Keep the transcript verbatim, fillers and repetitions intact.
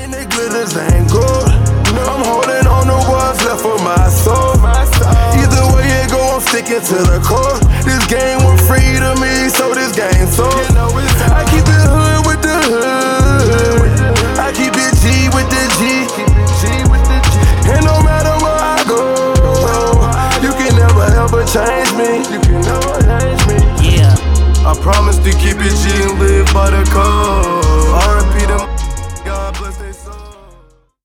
and they glitters ain't good. I'm holding on to what's left of my soul. Either way it go, I'm sticking to the core. This game was free to me, so this game sold. I keep the hood with the hood. I keep it G with the G. And no matter where I go, you can never ever change me. You can never change me. Yeah. I promise to keep it G and live by the code. R I P them. God bless they soul.